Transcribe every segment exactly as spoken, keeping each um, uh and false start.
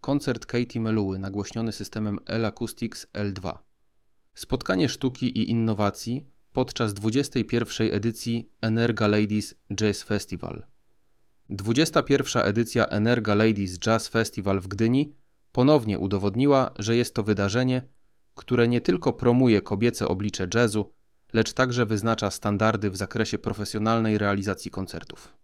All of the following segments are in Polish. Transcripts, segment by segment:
koncert Katie Meluły nagłośniony systemem L-Acoustics L dwa. Spotkanie sztuki i innowacji podczas dwudziestej pierwszej edycji Energa Ladies Jazz Festival. dwudziesta pierwsza edycja Energa Ladies Jazz Festival w Gdyni ponownie udowodniła, że jest to wydarzenie, które nie tylko promuje kobiece oblicze jazzu, lecz także wyznacza standardy w zakresie profesjonalnej realizacji koncertów.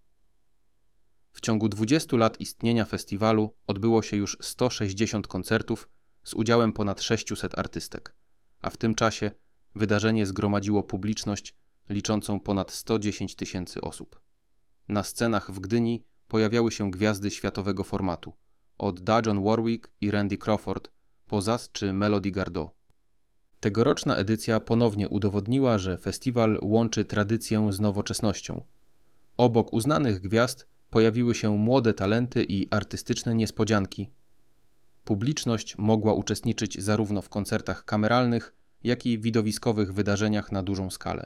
W ciągu dwudziestu lat istnienia festiwalu odbyło się już sto sześćdziesiąt koncertów z udziałem ponad sześciuset artystek, a w tym czasie wydarzenie zgromadziło publiczność liczącą ponad sto dziesięć tysięcy osób. Na scenach w Gdyni pojawiały się gwiazdy światowego formatu, od Dionne Warwick i Randy Crawford po Zaz czy Melody Gardot. Tegoroczna edycja ponownie udowodniła, że festiwal łączy tradycję z nowoczesnością. Obok uznanych gwiazd pojawiły się młode talenty i artystyczne niespodzianki. Publiczność mogła uczestniczyć zarówno w koncertach kameralnych, jak i widowiskowych wydarzeniach na dużą skalę.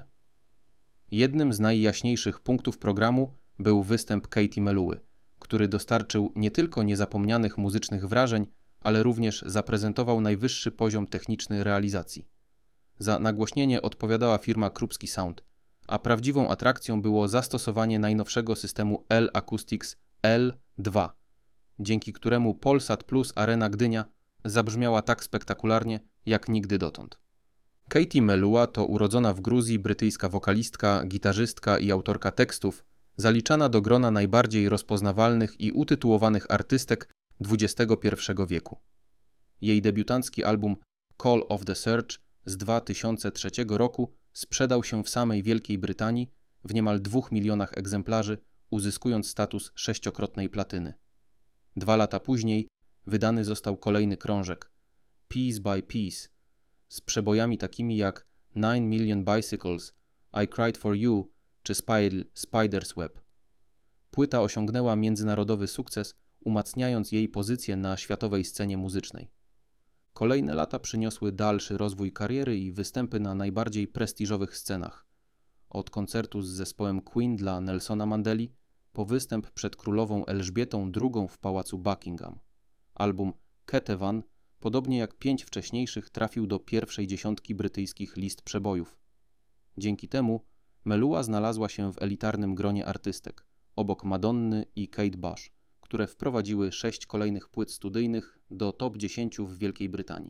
Jednym z najjaśniejszych punktów programu był występ Katie Meluły, który dostarczył nie tylko niezapomnianych muzycznych wrażeń, ale również zaprezentował najwyższy poziom techniczny realizacji. Za nagłośnienie odpowiadała firma Krupski Sound, a prawdziwą atrakcją było zastosowanie najnowszego systemu L-Acoustics L dwa, dzięki któremu Polsat Plus Arena Gdynia zabrzmiała tak spektakularnie jak nigdy dotąd. Katie Meluła to urodzona w Gruzji brytyjska wokalistka, gitarzystka i autorka tekstów, zaliczana do grona najbardziej rozpoznawalnych i utytułowanych artystek dwudziestego pierwszego wieku. Jej debiutancki album Call of the Search z dwa tysiące trzeciego roku sprzedał się w samej Wielkiej Brytanii w niemal dwóch milionach egzemplarzy, uzyskując status sześciokrotnej platyny. Dwa lata później wydany został kolejny krążek Piece by Piece z przebojami takimi jak Nine Million Bicycles, I Cried for You czy Spider's Web. Płyta osiągnęła międzynarodowy sukces, umacniając jej pozycję na światowej scenie muzycznej. Kolejne lata przyniosły dalszy rozwój kariery i występy na najbardziej prestiżowych scenach. Od koncertu z zespołem Queen dla Nelsona Mandeli po występ przed królową Elżbietą drugą w pałacu Buckingham. Album Ketevan, podobnie jak pięć wcześniejszych, trafił do pierwszej dziesiątki brytyjskich list przebojów. Dzięki temu Meluła znalazła się w elitarnym gronie artystek, obok Madonny i Kate Bush, które wprowadziły sześć kolejnych płyt studyjnych do top dziesięć w Wielkiej Brytanii.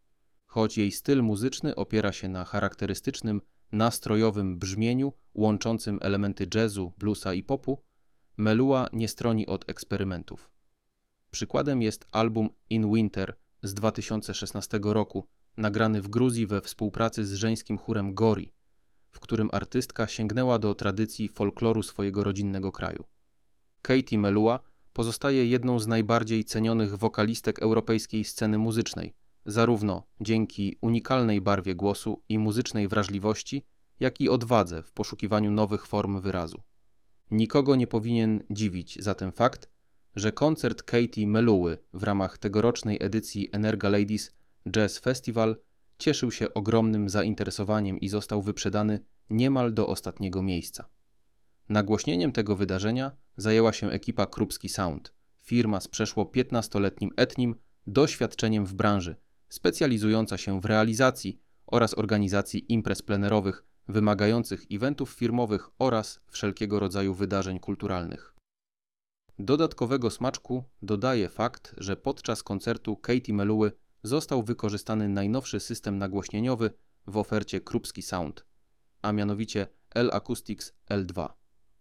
Choć jej styl muzyczny opiera się na charakterystycznym, nastrojowym brzmieniu łączącym elementy jazzu, bluesa i popu, Meluła nie stroni od eksperymentów. Przykładem jest album In Winter z dwa tysiące szesnastego roku, nagrany w Gruzji we współpracy z żeńskim chórem Gori, w którym artystka sięgnęła do tradycji folkloru swojego rodzinnego kraju. Katie Meluła pozostaje jedną z najbardziej cenionych wokalistek europejskiej sceny muzycznej, zarówno dzięki unikalnej barwie głosu i muzycznej wrażliwości, jak i odwadze w poszukiwaniu nowych form wyrazu. Nikogo nie powinien dziwić zatem fakt, że koncert Katie Meluły w ramach tegorocznej edycji Energa Ladies Jazz Festival cieszył się ogromnym zainteresowaniem i został wyprzedany niemal do ostatniego miejsca. Nagłośnieniem tego wydarzenia zajęła się ekipa Krupski Sound, firma z przeszło piętnastoletnim etnim doświadczeniem w branży, specjalizująca się w realizacji oraz organizacji imprez plenerowych wymagających eventów firmowych oraz wszelkiego rodzaju wydarzeń kulturalnych. Dodatkowego smaczku dodaje fakt, że podczas koncertu Katie Meluły został wykorzystany najnowszy system nagłośnieniowy w ofercie Krupski Sound, a mianowicie L-Acoustics L dwa.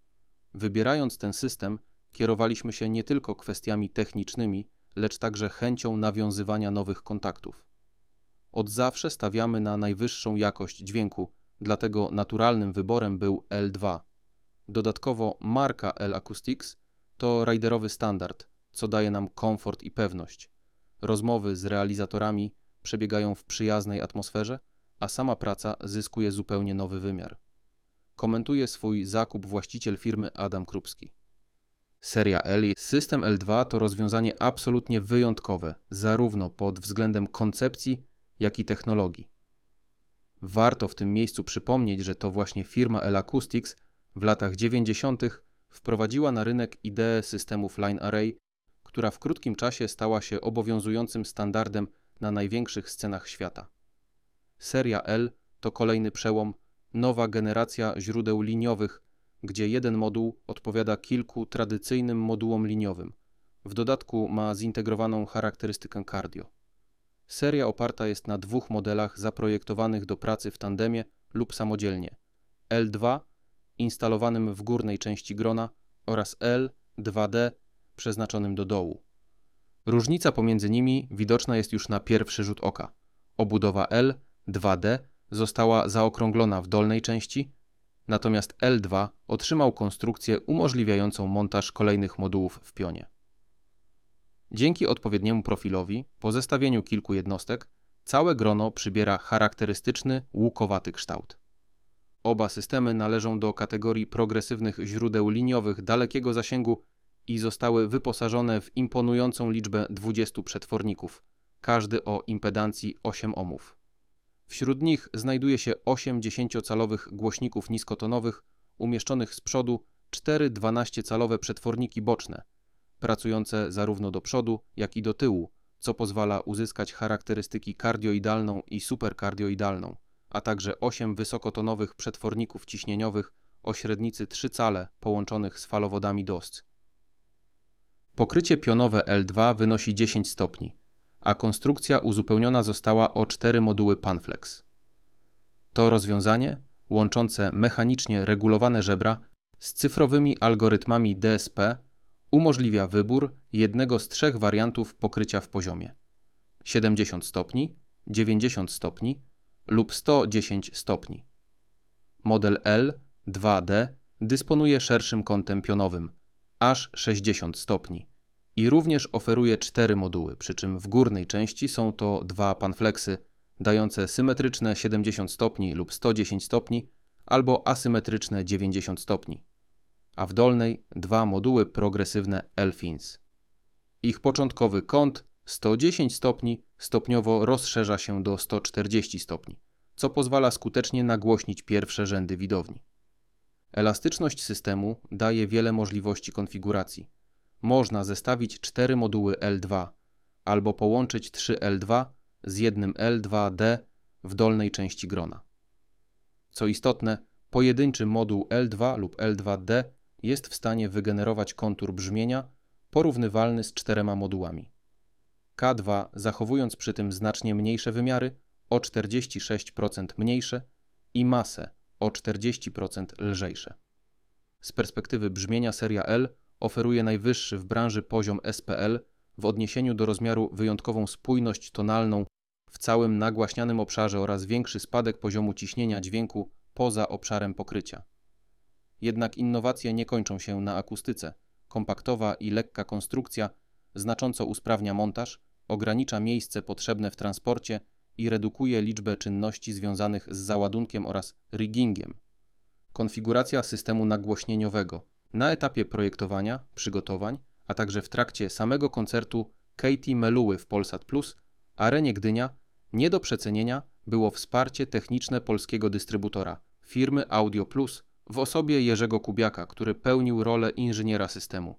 Wybierając ten system, kierowaliśmy się nie tylko kwestiami technicznymi, lecz także chęcią nawiązywania nowych kontaktów. Od zawsze stawiamy na najwyższą jakość dźwięku, dlatego naturalnym wyborem był L dwa. Dodatkowo marka L-Acoustics to riderowy standard, co daje nam komfort i pewność. Rozmowy z realizatorami przebiegają w przyjaznej atmosferze, a sama praca zyskuje zupełnie nowy wymiar. Komentuje swój zakup właściciel firmy Adam Krupski. Seria L, system L dwa to rozwiązanie absolutnie wyjątkowe, zarówno pod względem koncepcji, jak i technologii. Warto w tym miejscu przypomnieć, że to właśnie firma L-Acoustics w latach dziewięćdziesiątych wprowadziła na rynek ideę systemów Line Array, która w krótkim czasie stała się obowiązującym standardem na największych scenach świata. Seria L to kolejny przełom, nowa generacja źródeł liniowych, gdzie jeden moduł odpowiada kilku tradycyjnym modułom liniowym. W dodatku ma zintegrowaną charakterystykę cardio. Seria oparta jest na dwóch modelach zaprojektowanych do pracy w tandemie lub samodzielnie. L dwa instalowanym w górnej części grona oraz L dwa D przeznaczonym do dołu. Różnica pomiędzy nimi widoczna jest już na pierwszy rzut oka. Obudowa L dwa D została zaokrąglona w dolnej części, natomiast L dwa otrzymał konstrukcję umożliwiającą montaż kolejnych modułów w pionie. Dzięki odpowiedniemu profilowi, po zestawieniu kilku jednostek, całe grono przybiera charakterystyczny, łukowaty kształt. Oba systemy należą do kategorii progresywnych źródeł liniowych dalekiego zasięgu i zostały wyposażone w imponującą liczbę dwudziestu przetworników, każdy o impedancji osiem ohmów. Wśród nich znajduje się osiem dziesięciocalowych głośników niskotonowych umieszczonych z przodu, cztery dwunastocalowe przetworniki boczne, pracujące zarówno do przodu, jak i do tyłu, co pozwala uzyskać charakterystyki kardioidalną i superkardioidalną, a także osiem wysokotonowych przetworników ciśnieniowych o średnicy trzy cale połączonych z falowodami D O S C. Pokrycie pionowe L dwa wynosi dziesięć stopni, a konstrukcja uzupełniona została o cztery moduły Panflex. To rozwiązanie, łączące mechanicznie regulowane żebra z cyfrowymi algorytmami D S P, umożliwia wybór jednego z trzech wariantów pokrycia w poziomie: siedemdziesiąt stopni, dziewięćdziesiąt stopni lub sto dziesięć stopni. Model L dwa D dysponuje szerszym kątem pionowym, aż sześćdziesiąt stopni, i również oferuje cztery moduły, przy czym w górnej części są to dwa panfleksy dające symetryczne siedemdziesiąt stopni lub sto dziesięć stopni albo asymetryczne dziewięćdziesiąt stopni, a w dolnej dwa moduły progresywne L-Fins. Ich początkowy kąt sto dziesięć stopni stopniowo rozszerza się do sto czterdzieści stopni, co pozwala skutecznie nagłośnić pierwsze rzędy widowni. Elastyczność systemu daje wiele możliwości konfiguracji. Można zestawić cztery moduły L dwa albo połączyć trzy L dwa z jednym L dwa D w dolnej części grona. Co istotne, pojedynczy moduł L dwa lub L dwa D jest w stanie wygenerować kontur brzmienia porównywalny z czterema modułami. K dwa, zachowując przy tym znacznie mniejsze wymiary, o czterdzieści sześć procent mniejsze, i masę o czterdzieści procent lżejsze. Z perspektywy brzmienia seria L oferuje najwyższy w branży poziom S P L w odniesieniu do rozmiaru wyjątkową spójność tonalną w całym nagłaśnianym obszarze oraz większy spadek poziomu ciśnienia dźwięku poza obszarem pokrycia. Jednak innowacje nie kończą się na akustyce. Kompaktowa i lekka konstrukcja znacząco usprawnia montaż, ogranicza miejsce potrzebne w transporcie i redukuje liczbę czynności związanych z załadunkiem oraz riggingiem. Konfiguracja systemu nagłośnieniowego na etapie projektowania, przygotowań, a także w trakcie samego koncertu Katie Meluły w Polsat Plus, Arenie Gdynia, nie do przecenienia było wsparcie techniczne polskiego dystrybutora, firmy Audio Plus, w osobie Jerzego Kubiaka, który pełnił rolę inżyniera systemu.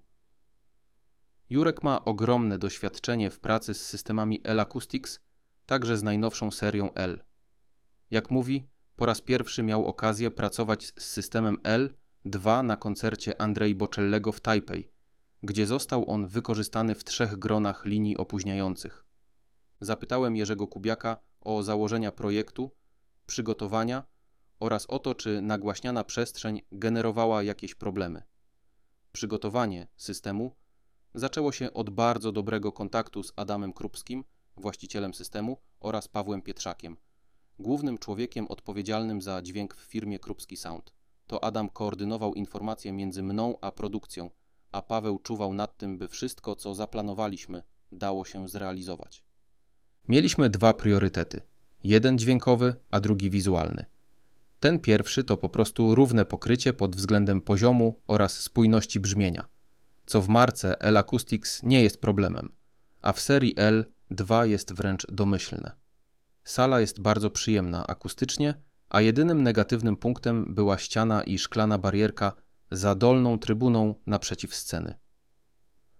Jurek ma ogromne doświadczenie w pracy z systemami L-Acoustics, także z najnowszą serią L. Jak mówi, po raz pierwszy miał okazję pracować z systemem L dwa na koncercie Andrei Bocellego w Tajpej, gdzie został on wykorzystany w trzech gronach linii opóźniających. Zapytałem Jerzego Kubiaka o założenia projektu, przygotowania oraz o to, czy nagłaśniana przestrzeń generowała jakieś problemy. Przygotowanie systemu zaczęło się od bardzo dobrego kontaktu z Adamem Krupskim, właścicielem systemu, oraz Pawłem Pietrzakiem, głównym człowiekiem odpowiedzialnym za dźwięk w firmie Krupski Sound. To Adam koordynował informacje między mną a produkcją, a Paweł czuwał nad tym, by wszystko, co zaplanowaliśmy, dało się zrealizować. Mieliśmy dwa priorytety. Jeden dźwiękowy, a drugi wizualny. Ten pierwszy to po prostu równe pokrycie pod względem poziomu oraz spójności brzmienia, co w marce L-Acoustics nie jest problemem, a w serii L dwa jest wręcz domyślne. Sala jest bardzo przyjemna akustycznie, a jedynym negatywnym punktem była ściana i szklana barierka za dolną trybuną naprzeciw sceny.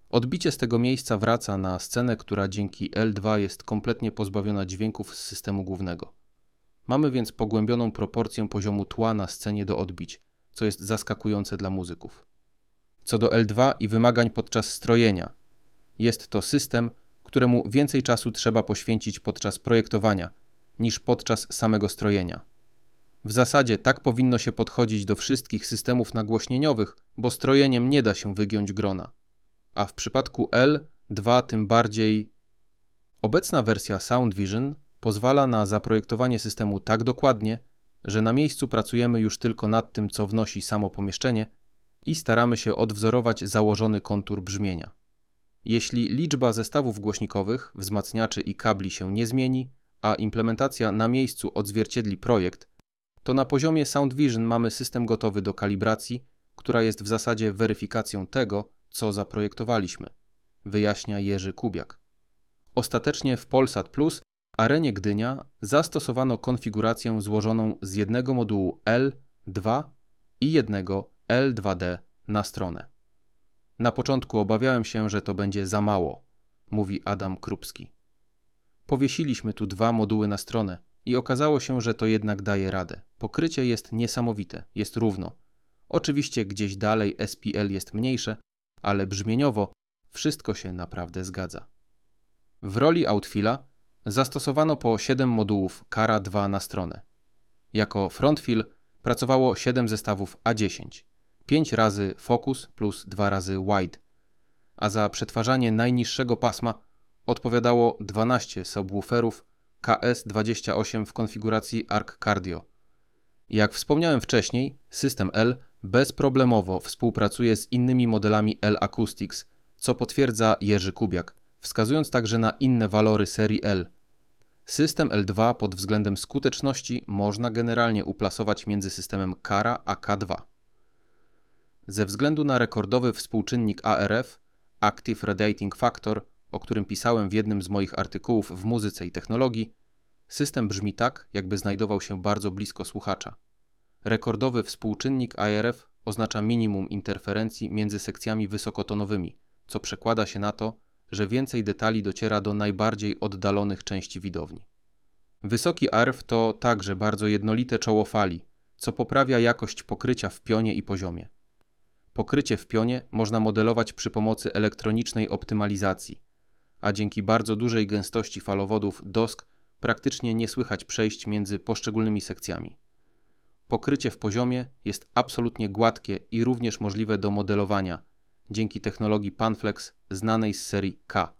Odbicie z tego miejsca wraca na scenę, która dzięki L dwa jest kompletnie pozbawiona dźwięków z systemu głównego. Mamy więc pogłębioną proporcję poziomu tła na scenie do odbić, co jest zaskakujące dla muzyków. Co do L dwa i wymagań podczas strojenia. Jest to system, któremu więcej czasu trzeba poświęcić podczas projektowania, niż podczas samego strojenia. W zasadzie tak powinno się podchodzić do wszystkich systemów nagłośnieniowych, bo strojeniem nie da się wygiąć grona. A w przypadku L dwa tym bardziej. Obecna wersja SoundVision pozwala na zaprojektowanie systemu tak dokładnie, że na miejscu pracujemy już tylko nad tym, co wnosi samo pomieszczenie i staramy się odwzorować założony kontur brzmienia. Jeśli liczba zestawów głośnikowych, wzmacniaczy i kabli się nie zmieni, a implementacja na miejscu odzwierciedli projekt, to na poziomie SoundVision mamy system gotowy do kalibracji, która jest w zasadzie weryfikacją tego, co zaprojektowaliśmy, wyjaśnia Jerzy Kubiak. Ostatecznie w Polsat Plus Arenie Gdynia zastosowano konfigurację złożoną z jednego modułu L dwa i jednego L dwa D na stronę. Na początku obawiałem się, że to będzie za mało, mówi Adam Krupski. Powiesiliśmy tu dwa moduły na stronę i okazało się, że to jednak daje radę. Pokrycie jest niesamowite, jest równo. Oczywiście gdzieś dalej S P L jest mniejsze, ale brzmieniowo wszystko się naprawdę zgadza. W roli Outfilla zastosowano po siedem modułów Kara dwa na stronę. Jako frontfill pracowało siedem zestawów A dziesięć, pięć razy Focus plus dwa razy Wide, a za przetwarzanie najniższego pasma odpowiadało dwanaście subwooferów K S dwadzieścia osiem w konfiguracji Arc Cardio. Jak wspomniałem wcześniej, system L bezproblemowo współpracuje z innymi modelami L Acoustics, co potwierdza Jerzy Kubiak, wskazując także na inne walory serii L. System L dwa pod względem skuteczności można generalnie uplasować między systemem Kara a K dwa. Ze względu na rekordowy współczynnik A R F, Active Radiating Factor, o którym pisałem w jednym z moich artykułów w Muzyce i Technologii, system brzmi tak, jakby znajdował się bardzo blisko słuchacza. Rekordowy współczynnik A R F oznacza minimum interferencji między sekcjami wysokotonowymi, co przekłada się na to, że więcej detali dociera do najbardziej oddalonych części widowni. Wysoki A R F to także bardzo jednolite czoło fali, co poprawia jakość pokrycia w pionie i poziomie. Pokrycie w pionie można modelować przy pomocy elektronicznej optymalizacji, a dzięki bardzo dużej gęstości falowodów dosk praktycznie nie słychać przejść między poszczególnymi sekcjami. Pokrycie w poziomie jest absolutnie gładkie i również możliwe do modelowania dzięki technologii Panflex znanej z serii K.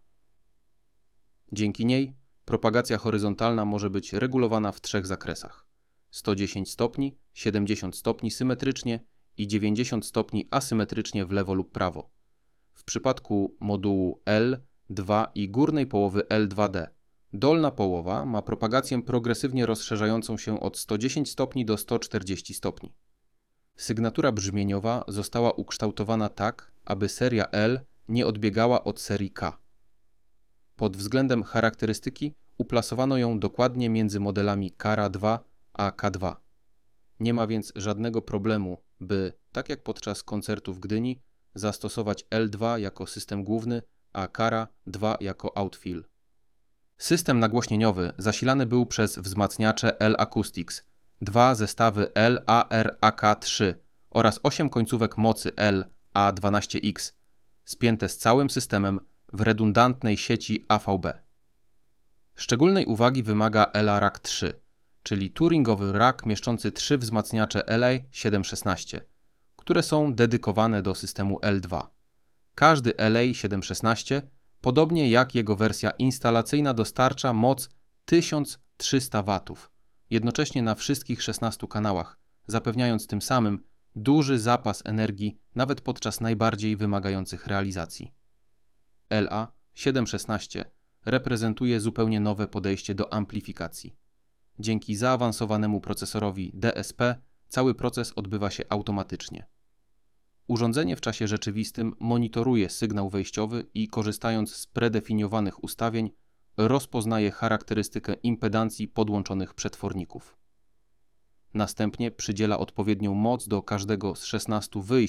Dzięki niej propagacja horyzontalna może być regulowana w trzech zakresach: sto dziesięć stopni, siedemdziesiąt stopni symetrycznie i dziewięćdziesiąt stopni asymetrycznie w lewo lub prawo. W przypadku modułu L dwa i górnej połowy L dwa D dolna połowa ma propagację progresywnie rozszerzającą się od sto dziesięć stopni do sto czterdzieści stopni. Sygnatura brzmieniowa została ukształtowana tak, aby seria L nie odbiegała od serii K. Pod względem charakterystyki uplasowano ją dokładnie między modelami Kara dwa a K dwa. Nie ma więc żadnego problemu, by, tak jak podczas koncertu w Gdyni, zastosować L dwa jako system główny, a Kara dwa jako outfill. System nagłośnieniowy zasilany był przez wzmacniacze L Acoustics, dwa zestawy L A R A K trzy oraz osiem końcówek mocy L A dwanaście X, spięte z całym systemem w redundantnej sieci A V B. Szczególnej uwagi wymaga L A R A K trzy, czyli touringowy rack mieszczący trzy wzmacniacze L A siedem szesnaście, które są dedykowane do systemu L dwa. Każdy L A siedem szesnaście, podobnie jak jego wersja instalacyjna, dostarcza moc tysiąc trzysta watów, jednocześnie na wszystkich szesnastu kanałach, zapewniając tym samym duży zapas energii nawet podczas najbardziej wymagających realizacji. L A siedem szesnaście reprezentuje zupełnie nowe podejście do amplifikacji. Dzięki zaawansowanemu procesorowi D S P cały proces odbywa się automatycznie. Urządzenie w czasie rzeczywistym monitoruje sygnał wejściowy i, korzystając z predefiniowanych ustawień, rozpoznaje charakterystykę impedancji podłączonych przetworników. Następnie przydziela odpowiednią moc do każdego z szesnastu wyjść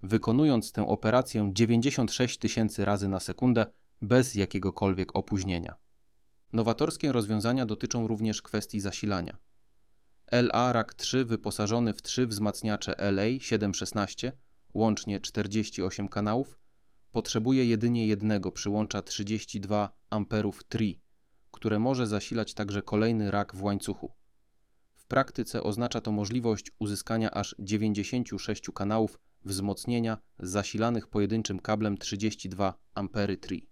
wykonując tę operację dziewięćdziesiąt sześć tysięcy razy na sekundę bez jakiegokolwiek opóźnienia. Nowatorskie rozwiązania dotyczą również kwestii zasilania. L A R A K trzy wyposażony w trzy wzmacniacze L A siedem szesnaście, łącznie czterdzieści osiem kanałów, potrzebuje jedynie jednego przyłącza trzydzieści dwa amperów Tri, które może zasilać także kolejny rak w łańcuchu. W praktyce oznacza to możliwość uzyskania aż dziewięćdziesięciu sześciu kanałów wzmocnienia zasilanych pojedynczym kablem trzydzieści dwa ampery Tri.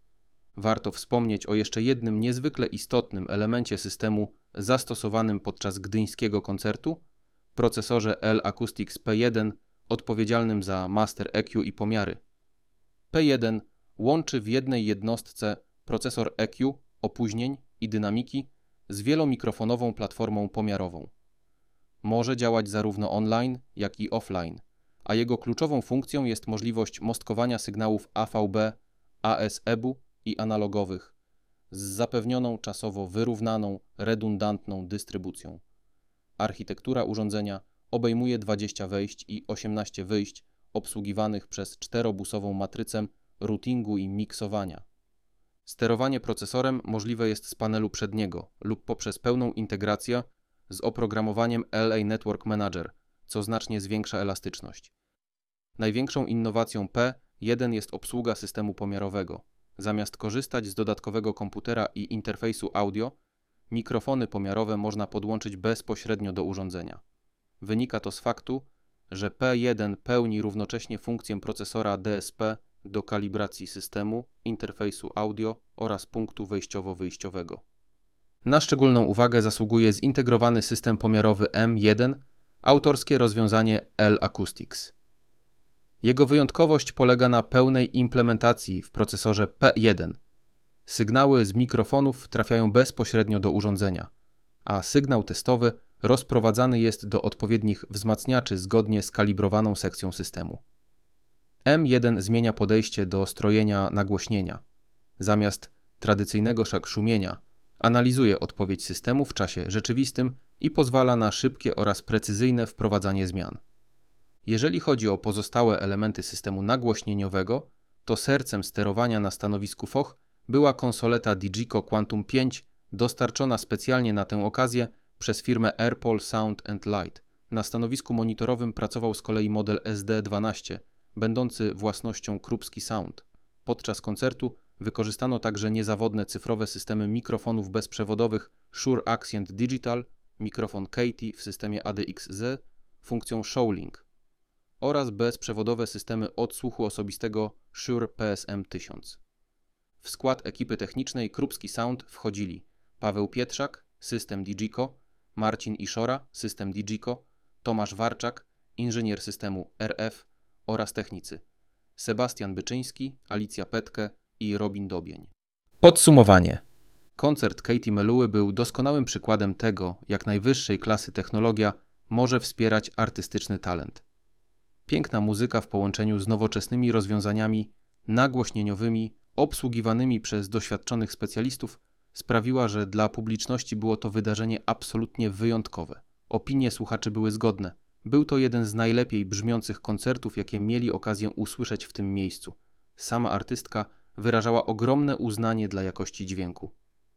Warto wspomnieć o jeszcze jednym niezwykle istotnym elemencie systemu zastosowanym podczas gdyńskiego koncertu, procesorze L-Acoustics P jeden odpowiedzialnym za Master E Q i pomiary. P jeden łączy w jednej jednostce procesor E Q, opóźnień i dynamiki z wielomikrofonową platformą pomiarową. Może działać zarówno online, jak i offline, a jego kluczową funkcją jest możliwość mostkowania sygnałów A V B, A S E B U i analogowych z zapewnioną czasowo wyrównaną, redundantną dystrybucją. Architektura urządzenia obejmuje dwadzieścia wejść i osiemnaście wyjść obsługiwanych przez czterobusową matrycę routingu i miksowania. Sterowanie procesorem możliwe jest z panelu przedniego lub poprzez pełną integrację z oprogramowaniem L A Network Manager, co znacznie zwiększa elastyczność. Największą innowacją P jeden jest obsługa systemu pomiarowego. Zamiast korzystać z dodatkowego komputera i interfejsu audio, mikrofony pomiarowe można podłączyć bezpośrednio do urządzenia. Wynika to z faktu, że P jeden pełni równocześnie funkcję procesora D S P do kalibracji systemu, interfejsu audio oraz punktu wejściowo-wyjściowego. Na szczególną uwagę zasługuje zintegrowany system pomiarowy M jeden, autorskie rozwiązanie L-Acoustics. Jego wyjątkowość polega na pełnej implementacji w procesorze P jeden. Sygnały z mikrofonów trafiają bezpośrednio do urządzenia, a sygnał testowy rozprowadzany jest do odpowiednich wzmacniaczy zgodnie z kalibrowaną sekcją systemu. M jeden zmienia podejście do strojenia nagłośnienia. Zamiast tradycyjnego szumienia analizuje odpowiedź systemu w czasie rzeczywistym i pozwala na szybkie oraz precyzyjne wprowadzanie zmian. Jeżeli chodzi o pozostałe elementy systemu nagłośnieniowego, to sercem sterowania na stanowisku F O H była konsoleta Digico Quantum pięć dostarczona specjalnie na tę okazję przez firmę Airpol Sound and Light. Na stanowisku monitorowym pracował z kolei model S D dwanaście, będący własnością Krupski Sound. Podczas koncertu wykorzystano także niezawodne cyfrowe systemy mikrofonów bezprzewodowych Shure Accient Digital, mikrofon Katy w systemie A D X Z, funkcją Showlink oraz bezprzewodowe systemy odsłuchu osobistego Shure P S M tysiąc. W skład ekipy technicznej Krupski Sound wchodzili Paweł Pietrzak, system Digico, Marcin Iszora, system Digico, Tomasz Warczak, inżynier systemu R F oraz technicy Sebastian Byczyński, Alicja Petke i Robin Dobień. Podsumowanie. Koncert Katy Meluły był doskonałym przykładem tego, jak najwyższej klasy technologia może wspierać artystyczny talent. Piękna muzyka w połączeniu z nowoczesnymi rozwiązaniami nagłośnieniowymi obsługiwanymi przez doświadczonych specjalistów sprawiła, że dla publiczności było to wydarzenie absolutnie wyjątkowe. Opinie słuchaczy były zgodne. Był to jeden z najlepiej brzmiących koncertów, jakie mieli okazję usłyszeć w tym miejscu. Sama artystka wyrażała ogromne uznanie dla jakości dźwięku.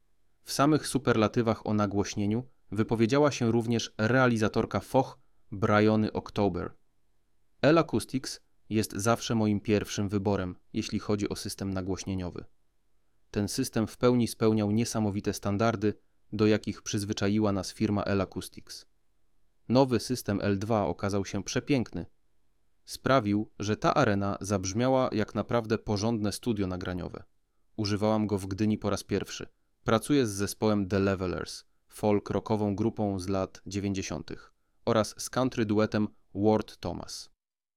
W samych superlatywach o nagłośnieniu wypowiedziała się również realizatorka F O H Bryony October. L-Acoustics jest zawsze moim pierwszym wyborem, jeśli chodzi o system nagłośnieniowy. Ten system w pełni spełniał niesamowite standardy, do jakich przyzwyczaiła nas firma L-Acoustics. Nowy system L dwa okazał się przepiękny. Sprawił, że ta arena zabrzmiała jak naprawdę porządne studio nagraniowe. Używałam go w Gdyni po raz pierwszy. Pracuję z zespołem The Levelers, folk rockową grupą z lat dziewięćdziesiątych oraz z country duetem Ward Thomas.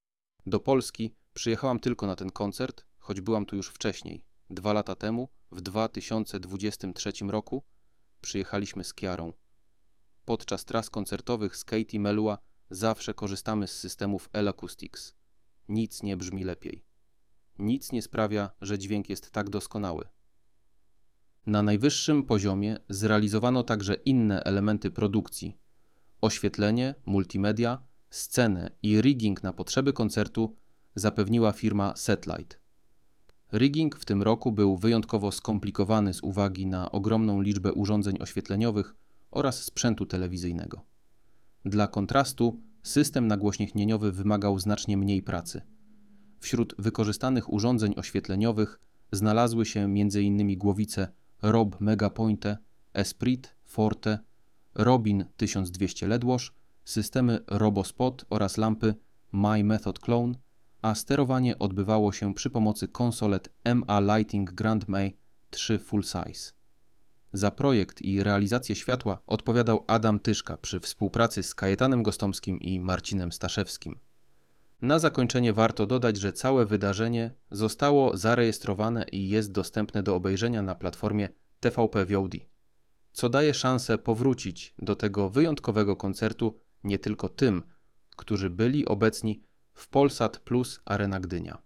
Do Polski przyjechałam tylko na ten koncert, choć byłam tu już wcześniej. Dwa lata temu, w dwa tysiące dwudziestym trzecim roku, przyjechaliśmy z Kiarą. Podczas tras koncertowych z Katy Melua zawsze korzystamy z systemów L-Acoustics. Nic nie brzmi lepiej. Nic nie sprawia, że dźwięk jest tak doskonały. Na najwyższym poziomie zrealizowano także inne elementy produkcji. Oświetlenie, multimedia, scenę i rigging na potrzeby koncertu zapewniła firma Setlight. Rigging w tym roku był wyjątkowo skomplikowany z uwagi na ogromną liczbę urządzeń oświetleniowych oraz sprzętu telewizyjnego. Dla kontrastu system nagłośnieniowy wymagał znacznie mniej pracy. Wśród wykorzystanych urządzeń oświetleniowych znalazły się między innymi głowice Rob Megapointe, Esprit, Forte, Robin tysiąc dwieście L E D Wash, systemy RoboSpot oraz lampy My Method Clone, a sterowanie odbywało się przy pomocy konsolet M A Lighting Grandmay trzy Full Size. Za projekt i realizację światła odpowiadał Adam Tyszka przy współpracy z Kajetanem Gostomskim i Marcinem Staszewskim. Na zakończenie warto dodać, że całe wydarzenie zostało zarejestrowane i jest dostępne do obejrzenia na platformie T V P V O D, co daje szansę powrócić do tego wyjątkowego koncertu nie tylko tym, którzy byli obecni w Polsat Plus Arena Gdynia.